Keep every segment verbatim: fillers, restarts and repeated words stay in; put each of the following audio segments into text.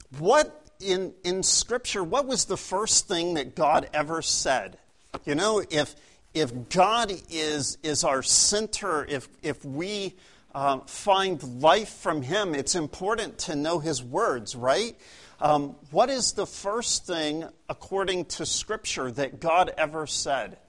what in in Scripture, what was the first thing that God ever said? You know, if if God is is our center, if if we uh, find life from Him, it's important to know His words, right? Um, what is the first thing, according to Scripture, that God ever said?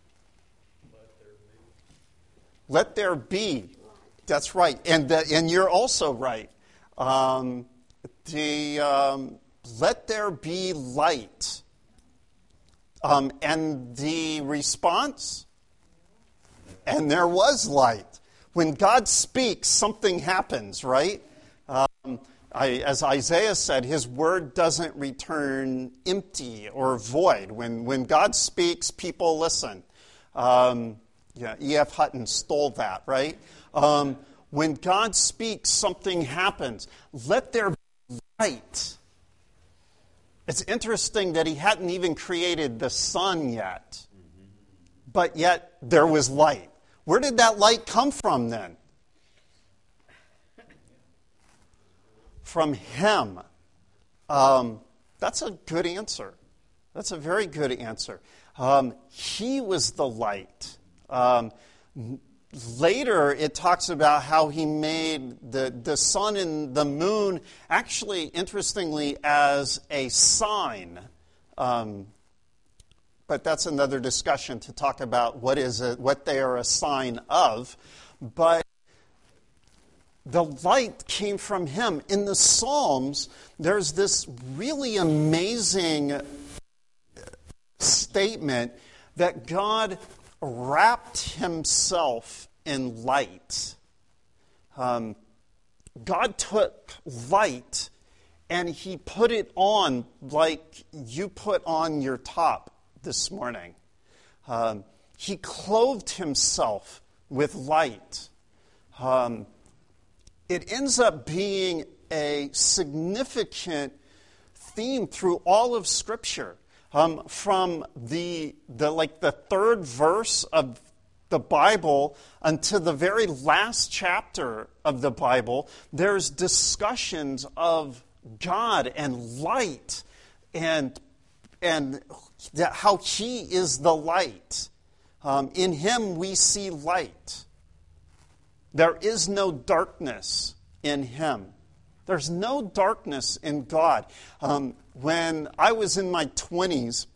Let there be. Let there be. That's right, and the, and you're also right. Um, the um, let there be light. Um, and the response? And there was light. When God speaks, something happens, right? Um, I, as Isaiah said, His word doesn't return empty or void. When when God speaks, people listen. Um, yeah, E F. Hutton stole that, right? Um, when God speaks, something happens. Let there be light. It's interesting that He hadn't even created the sun yet, but yet there was light. Where did that light come from then? From Him. Um, that's a good answer. That's a very good answer. Um, he was the light. Um, later, it talks about how He made the, the sun and the moon, actually, interestingly, as a sign. Um, but that's another discussion to talk about what is a, what they are a sign of. But the light came from Him. In the Psalms, there's this really amazing statement that God wrapped Himself in light. Um, God took light and He put it on like you put on your top this morning. Um, he clothed Himself with light. Um, it ends up being a significant theme through all of Scripture. Um, from the the like the third verse of the Bible until the very last chapter of the Bible, there's discussions of God and light and and how He is the light. Um, in Him we see light. There is no darkness in Him. There's no darkness in God. Um, when I was in my twenties,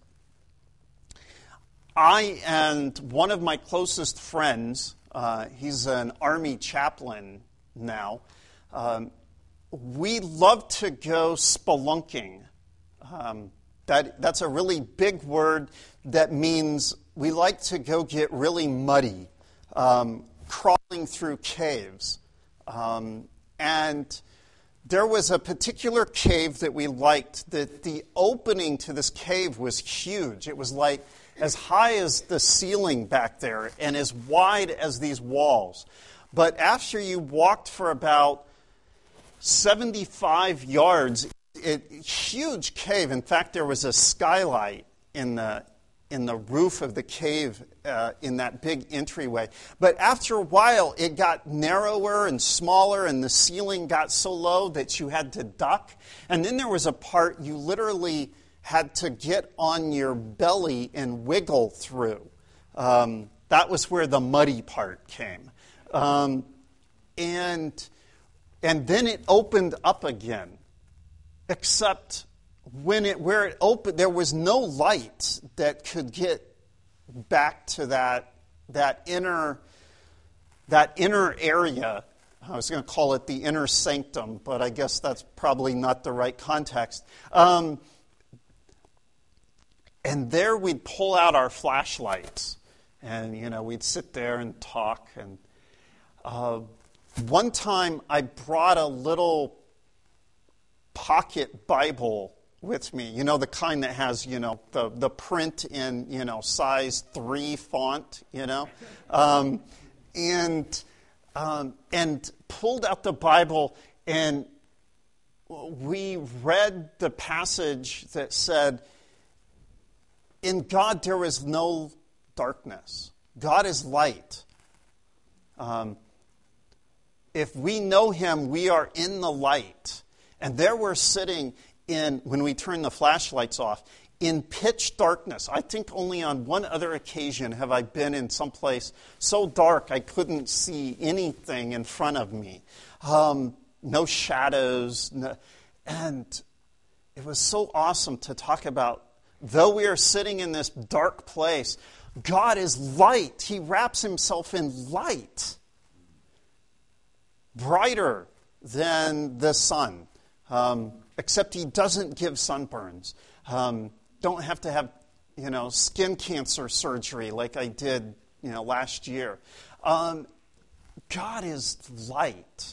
I and one of my closest friends, uh, he's an Army chaplain now, um, we love to go spelunking. Um, that, that's a really big word that means we like to go get really muddy, um, crawling through caves. Um, and there was a particular cave that we liked, that the opening to this cave was huge. It was like as high as the ceiling back there and as wide as these walls. But after you walked for about seventy-five yards, it, huge cave. In fact, there was a skylight in the in the roof of the cave uh, in that big entryway. But after a while, it got narrower and smaller, and the ceiling got so low that you had to duck. And then there was a part you literally had to get on your belly and wiggle through. Um, that was where the muddy part came. Um, and, and then it opened up again, except when it where it opened, there was no light that could get back to that that inner that inner area. I was going to call it the inner sanctum, but I guess that's probably not the right context. Um, and there we'd pull out our flashlights, and you know we'd sit there and talk. And uh, one time I brought a little pocket Bible with me, you know, the kind that has, you know, the, the print in, you know, size three font, you know, um, and um, and pulled out the Bible, and we read the passage that said, in God there is no darkness. God is light. Um, if we know Him, we are in the light. And there we're sitting in when we turn the flashlights off, in pitch darkness. I think only on one other occasion have I been in some place so dark I couldn't see anything in front of me. Um, no shadows. No, and it was so awesome to talk about, though we are sitting in this dark place, God is light. He wraps himself in light. Brighter than the sun. Um, except he doesn't give sunburns. Um, don't have to have, you know, skin cancer surgery like I did, you know, last year. Um, God is light.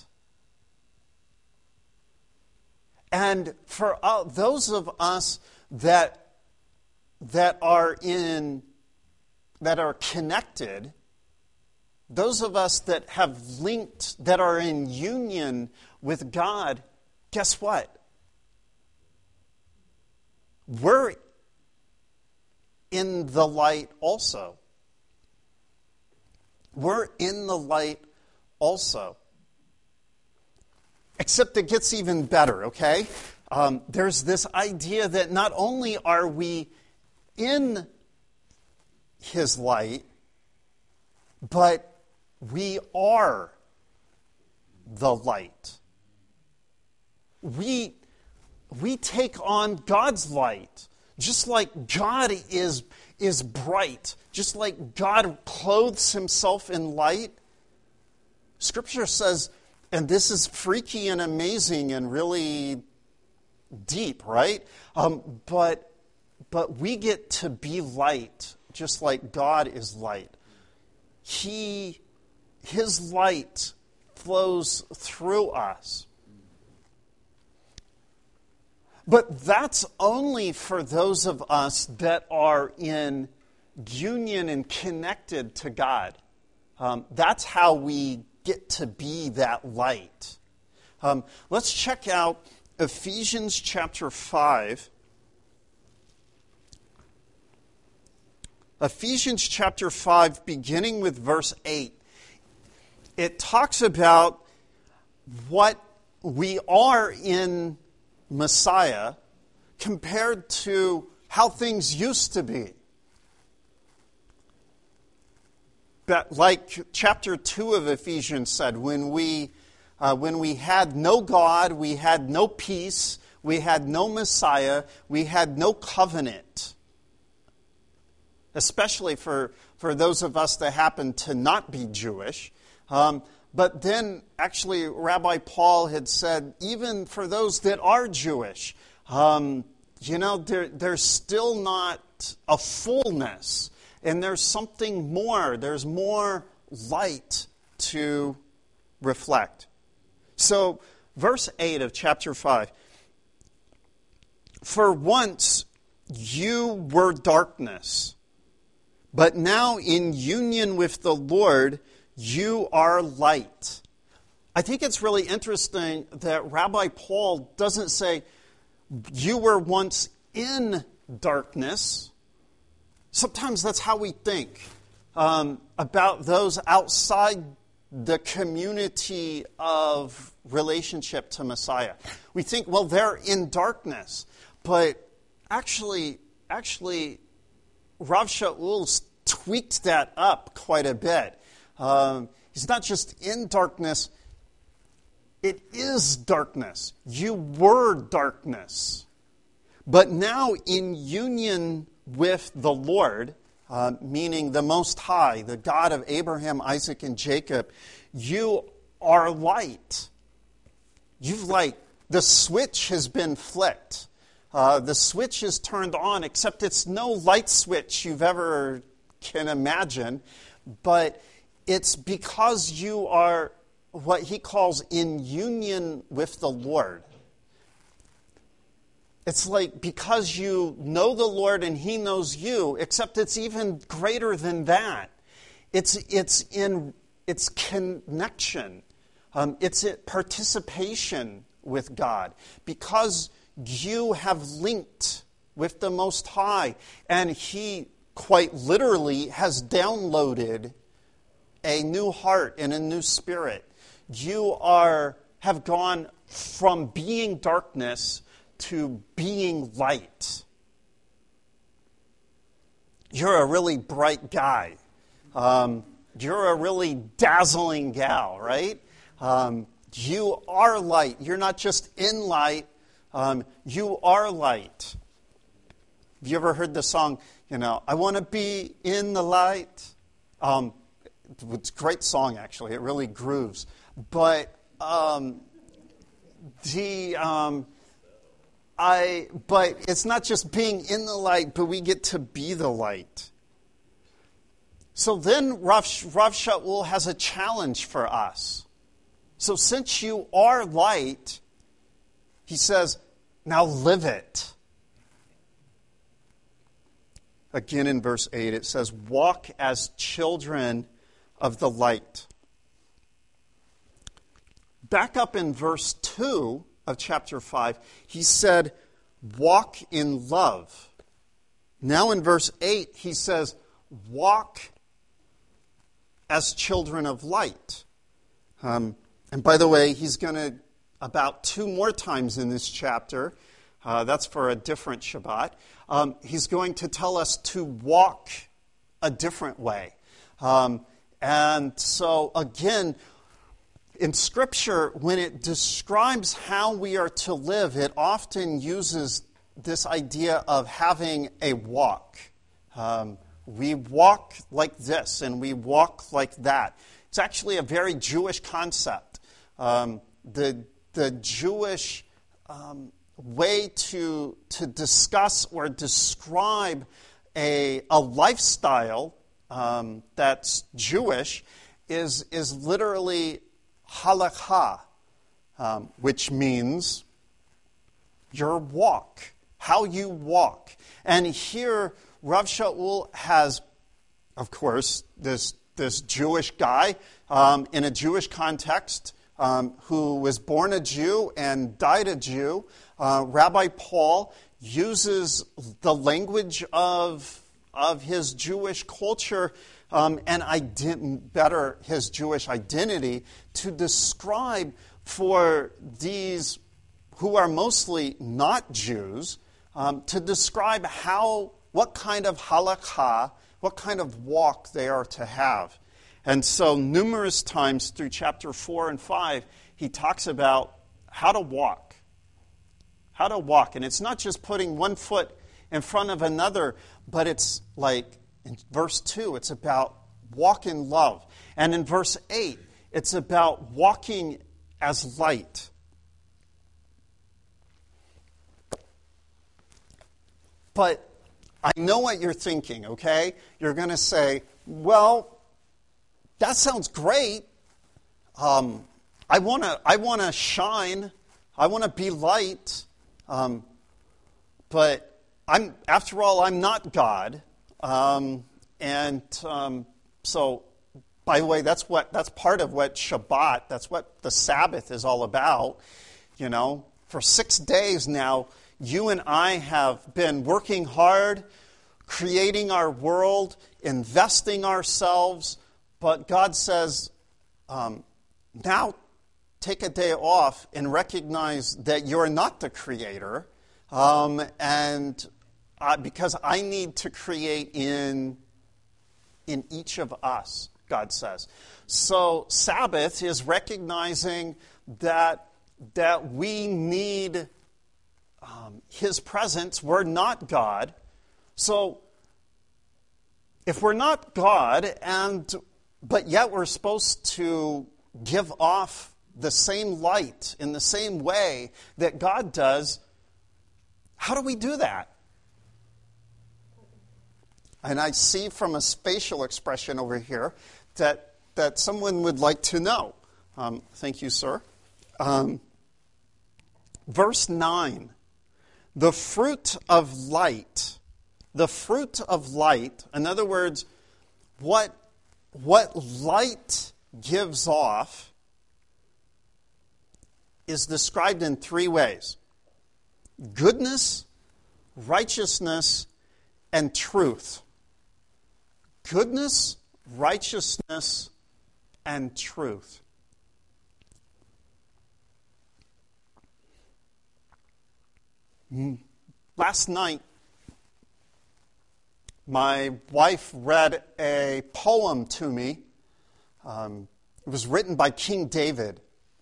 And for uh, those of us that that are in that are connected, those of us that have linked, that are in union with God, guess what? We're in the light also. We're in the light also. Except it gets even better, okay? Um, there's this idea that not only are we in his light, but we are the light. We, we take on God's light. Just like God is, is bright, just like God clothes himself in light, Scripture says, and this is freaky and amazing and really deep, right? Um, but, but we get to be light just like God is light. He, his light flows through us. But that's only for those of us that are in union and connected to God. Um, that's how we get to be that light. Um, let's check out Ephesians chapter five. Ephesians chapter five, beginning with verse eight. It talks about what we are in Messiah compared to how things used to be. But like chapter two of Ephesians said, when we uh, when we had no God, we had no peace, we had no Messiah, we had no covenant. Especially for, for those of us that happen to not be Jewish. Um, but then, actually, Rabbi Paul had said, even for those that are Jewish, um, you know, there, there's still not a fullness. And there's something more. There's more light to reflect. So, verse eight of chapter five. For once you were darkness, but now in union with the Lord, you are light. I think it's really interesting that Rabbi Paul doesn't say, you were once in darkness. Sometimes that's how we think um, about those outside the community of relationship to Messiah. We think, well, they're in darkness. But actually, actually, Rav Shaul's tweaked that up quite a bit. Um, he's not just in darkness, it is darkness. You were darkness. But now in union with the Lord, uh, meaning the Most High, the God of Abraham, Isaac, and Jacob, you are light. You've like, the switch has been flicked. Uh, the switch is turned on, except it's no light switch you've ever can imagine, but it's because you are what he calls in union with the Lord. It's like because you know the Lord and he knows you, except it's even greater than that. It's it's in it's connection. Um, it's participation with God. Because you have linked with the Most High, and he quite literally has downloaded a new heart and a new spirit. You are have gone from being darkness to being light. You're a really bright guy. Um, you're a really dazzling gal, right? Um, you are light. You're not just in light. Um, you are light. Have you ever heard the song, you know, I want to be in the light? Um, it's a great song, actually. It really grooves. But um, the um, I but it's not just being in the light, but we get to be the light. So then Rav, Rav Shaul has a challenge for us. So since you are light, he says, now live it. Again in verse eight, it says, walk as children of the light. Back up in verse two of chapter five, he said, walk in love. Now in verse eight, he says, walk as children of light. Um, and by the way, he's going to, about two more times in this chapter, uh, that's for a different Shabbat, um, he's going to tell us to walk a different way. Um, and so again, in Scripture, when it describes how we are to live, it often uses this idea of having a walk. Um, we walk like this, and we walk like that. It's actually a very Jewish concept. Um, the the Jewish um, way to to discuss or describe a a lifestyle um, that's Jewish is is literally halakha, um, which means your walk, how you walk. And here, Rav Shaul has, of course, this this Jewish guy um, in a Jewish context um, who was born a Jew and died a Jew. Uh, Rabbi Paul uses the language of of his Jewish culture um, and ident- better his Jewish identity to describe for these who are mostly not Jews, um, to describe how, what kind of halakha, what kind of walk they are to have. And so numerous times through chapter four and five, he talks about how to walk. How to walk. And it's not just putting one foot in front of another, but it's like in verse two, it's about walk in love. And in verse eight, it's about walking as light. But I know what you're thinking, okay? You're going to say, well, that sounds great. Um, I want to I want to shine. I want to be light. Um, but I'm after all, I'm not God. Um, and um, so, by the way, that's what that's part of what Shabbat, that's what the Sabbath is all about. You know, for six days now, you and I have been working hard, creating our world, investing ourselves, but God says, um, now take a day off and recognize that you're not the creator, um, and uh, because I need to create in, in each of us, God says. So Sabbath is recognizing that, that we need Um, His presence. We're not God. So if we're not God, and but yet we're supposed to give off the same light in the same way that God does, how do we do that? And I see from a spatial expression over here that, that someone would like to know. Um, thank you, sir. Um, verse nine. The fruit of light, the fruit of light, in other words, what, what light gives off is described in three ways: goodness, righteousness, and truth. Goodness, righteousness, and truth. Last night, my wife read a poem to me. Um, it was written by King David.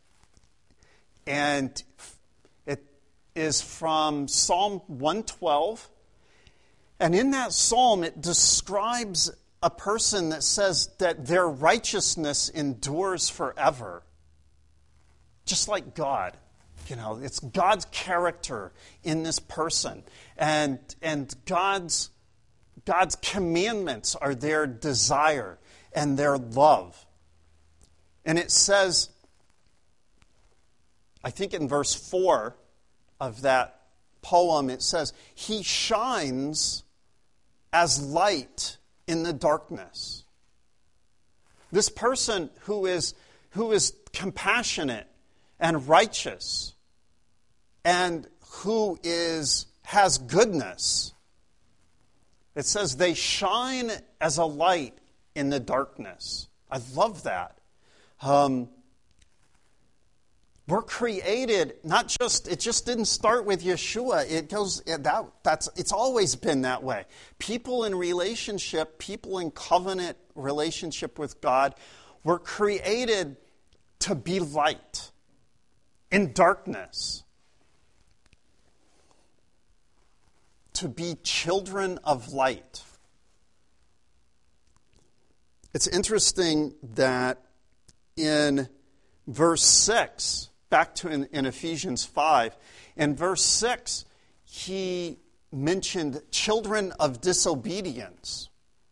And it is from Psalm one twelve. And in that psalm, it describes a person that says that their righteousness endures forever. Just like God. You know, it's God's character in this person. And, and God's, God's commandments are their desire and their love. And it says, I think in verse four of that poem, it says, He shines as light in the darkness. This person who is, who is compassionate and righteous and who is has goodness, it says they shine as a light in the darkness. I love that. Um, we're created, not just, it just didn't start with Yeshua. It goes, that, that's, it's always been that way. People in relationship, people in covenant relationship with God, were created to be light in darkness. To be children of light. It's interesting that in verse six, back to in, in Ephesians five, in verse six, he mentioned children of disobedience.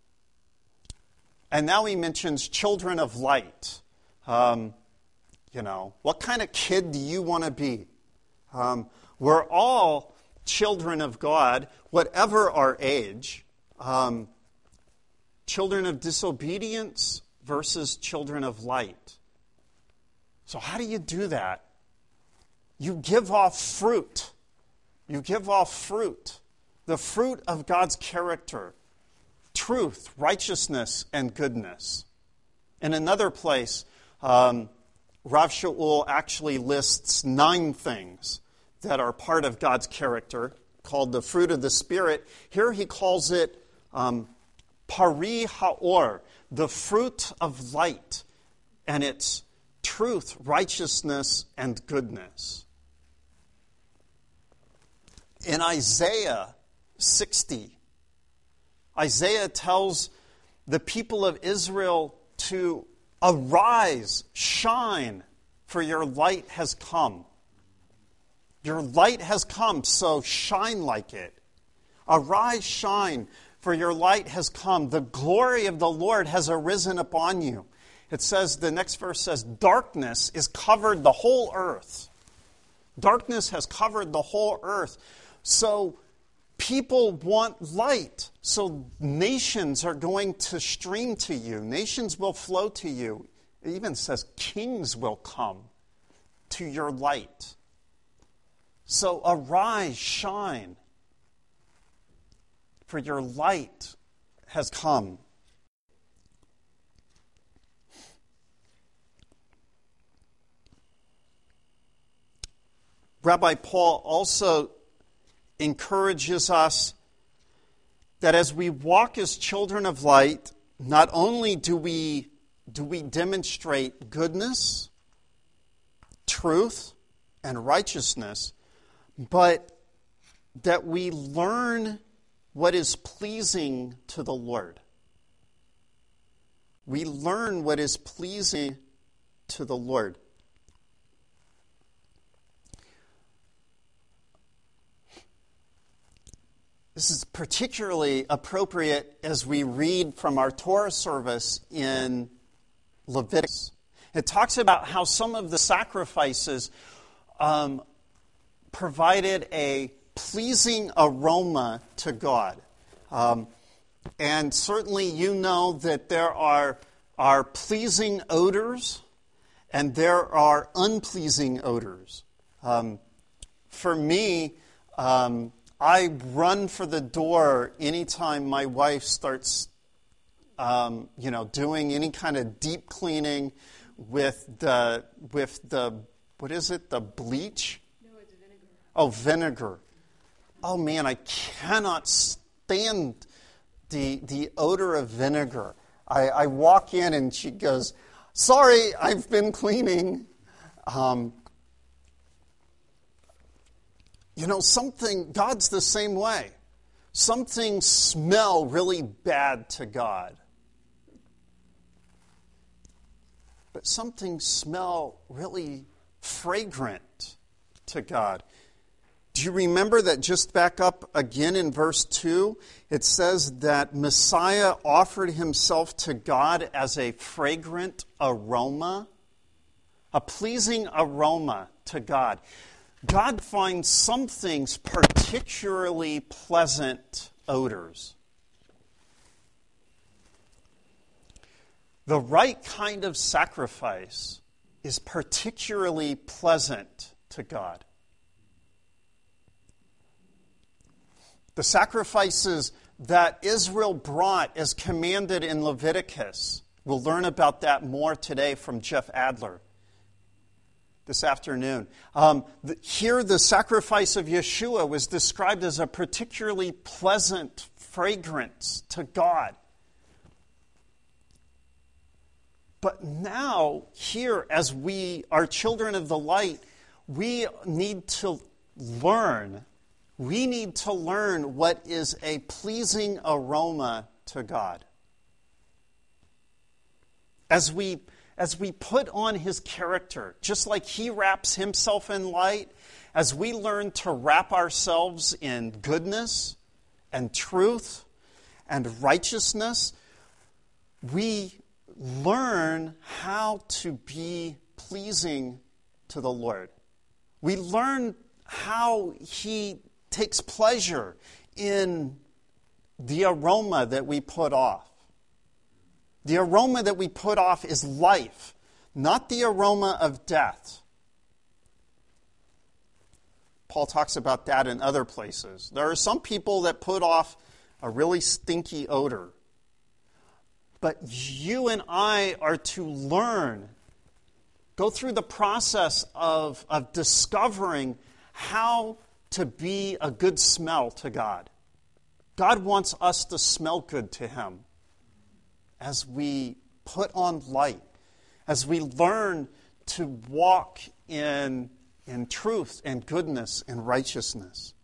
And now he mentions children of light. Um, you know, what kind of kid do you want to be? Um, we're all children of God, whatever our age. Um, children of disobedience versus children of light. So how do you do that? You give off fruit. You give off fruit. The fruit of God's character. Truth, righteousness, and goodness. In another place, um, Rav Shaul actually lists nine things that are part of God's character, called the fruit of the Spirit. Here he calls it um, Pari Haor, the fruit of light, and it's truth, righteousness, and goodness. In Isaiah sixty, Isaiah tells the people of Israel to arise, shine, for your light has come. Your light has come, so shine like it. Arise, shine, for your light has come. The glory of the Lord has arisen upon you. It says, the next verse says, darkness is covered the whole earth. Darkness has covered the whole earth. So people want light. So nations are going to stream to you. Nations will flow to you. It even says kings will come to your light. So arise, shine, for your light has come. Rabbi Paul also encourages us that as we walk as children of light, not only do we, do we demonstrate goodness, truth, and righteousness, but that we learn what is pleasing to the Lord. We learn what is pleasing to the Lord. This is particularly appropriate as we read from our Torah service in Leviticus. It talks about how some of the sacrifices um, provided a pleasing aroma to God. Um, and certainly you know that there are, are pleasing odors and there are unpleasing odors. Um, for me, um, I run for the door anytime my wife starts um, you know, doing any kind of deep cleaning with the, with the, what is it, the bleach? No, it's vinegar. Oh, vinegar. oh man, I cannot stand the, the odor of vinegar. I, I walk in and she goes, sorry, I've been cleaning. Um, you know, something, God's the same way. Some things smell really bad to God. But some things smell really fragrant to God. Do you remember that just back up again in verse two? It says that Messiah offered himself to God as a fragrant aroma, a pleasing aroma to God. God finds some things particularly pleasant odors. The right kind of sacrifice is particularly pleasant to God. The sacrifices that Israel brought as commanded in Leviticus, we'll learn about that more today from Jeff Adler this afternoon. Um, the, here, the sacrifice of Yeshua was described as a particularly pleasant fragrance to God. But now, here, as we are children of the light, we need to learn, we need to learn what is a pleasing aroma to God. As we As we put on his character, just like he wraps himself in light, as we learn to wrap ourselves in goodness and truth and righteousness, we learn how to be pleasing to the Lord. We learn how he takes pleasure in the aroma that we put off. The aroma that we put off is life, not the aroma of death. Paul talks about that in other places. There are some people that put off a really stinky odor. But you and I are to learn, go through the process of, of discovering how to be a good smell to God. God wants us to smell good to him. As we put on light, as we learn to walk in, in truth and goodness and righteousness.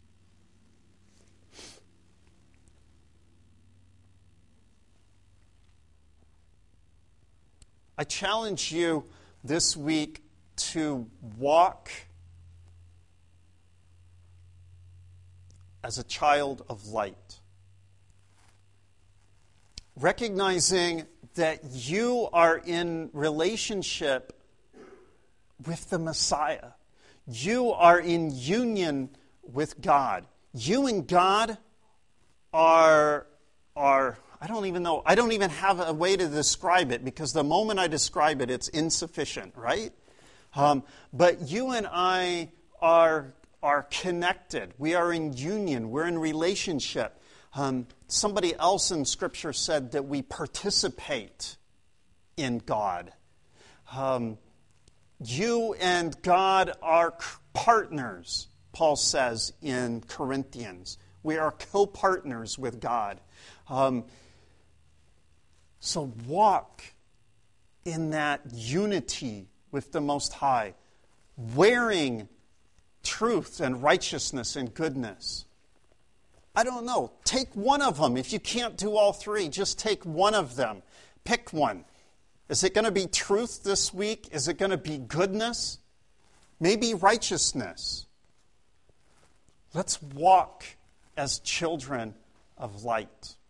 I challenge you this week to walk as a child of light. Recognizing that you are in relationship with the Messiah. You are in union with God. You and God are, are, I don't even know, I don't even have a way to describe it, because the moment I describe it, it's insufficient, right? Um, but you and I are, are connected. We are in union. We're in relationship. Um, somebody else in Scripture said that we participate in God. Um, you and God are partners, Paul says in Corinthians. We are co-partners with God. Um, so walk in that unity with the Most High, wearing truth and righteousness and goodness. I don't know. Take one of them. If you can't do all three, just take one of them. Pick one. Is it going to be truth this week? Is it going to be goodness? Maybe righteousness. Let's walk as children of light.